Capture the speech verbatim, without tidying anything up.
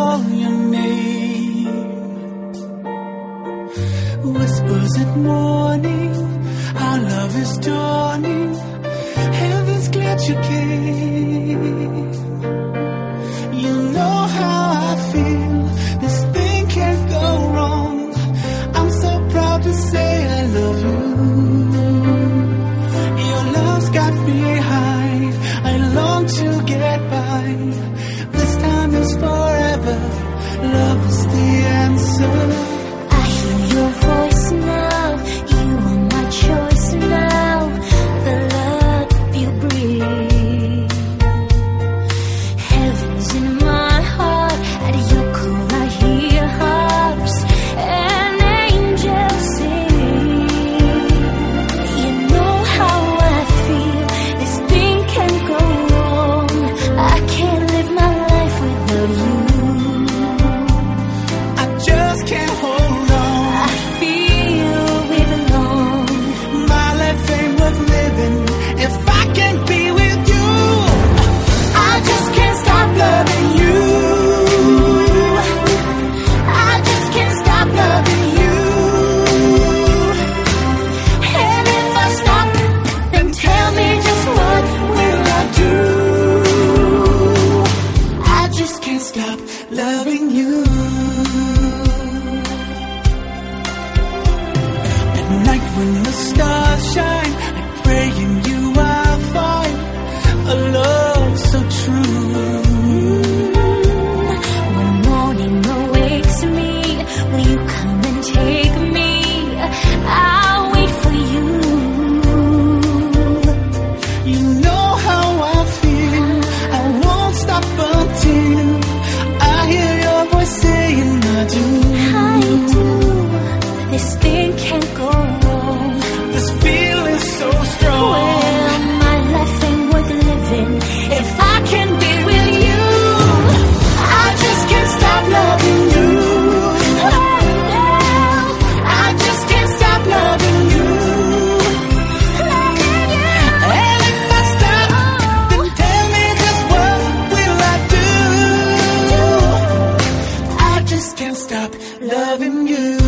call your name. Whispers at morning, our love is dawning. Heaven's glad you came. You know how I feel, this thing can't go wrong. I'm so proud to say I love you. Your love's got me high, I long to get by. This time is forever, love is the answer. I hear your voice now, you are my choice now. The love you breathe, heaven's in my heart. At your call I hear harps and angels sing. You know how I feel, this thing can't go wrong. I can't live my life without you. I just can't hold on. I feel we belong. My life ain't worth living if I can't be with you. I just can't stop loving you. I just can't stop loving you. And if I stop, then tell me just what will I do? I just can't stop loving you. At night when the stars shine, I pray in you I'll find a love so true. When morning awakes me, will you come and take me? I'll wait for you. You know how I feel, I won't stop until I hear your voice saying I do. I do. This thing can't go wrong. This feeling's so strong. Well, my life ain't worth living if I can't be with you. I just can't stop loving you. I just can't stop loving you. And if I stop, then tell me just what will I do? I just can't stop loving you.